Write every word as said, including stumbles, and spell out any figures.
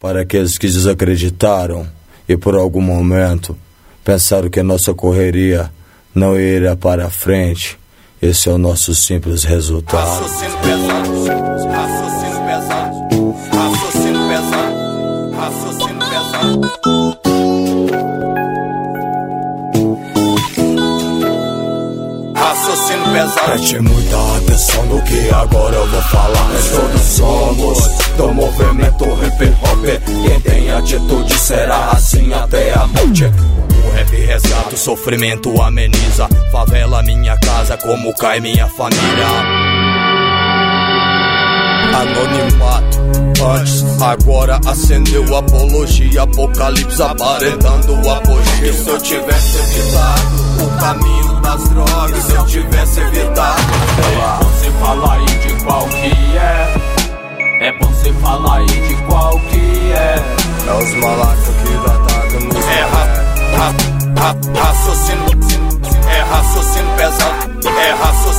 Para aqueles que desacreditaram e por algum momento pensaram que a nossa correria não iria para frente, esse é o nosso simples resultado. Raciocínio pesado, raciocínio pesado, raciocínio pesado, raciocínio pesado. Raciocínio pesado. Preste muita atenção no que agora eu vou falar. Nós todos somos do movimento hip hop. Quem tem atitude será assim até a morte. O rap resgata, o sofrimento ameniza. Favela minha casa, como cai minha família. Anonimato, antes, agora acendeu apologia. Apocalipse aparentando o apogeu. Se eu tivesse evitado o caminho das drogas, se eu tivesse evitado, é bom cê falar aí de qual que é. É bom cê falar aí de qual que é. É os malacos que atacam no é ra, ra, ra, raciocínio, é raciocínio pesado, é raciocínio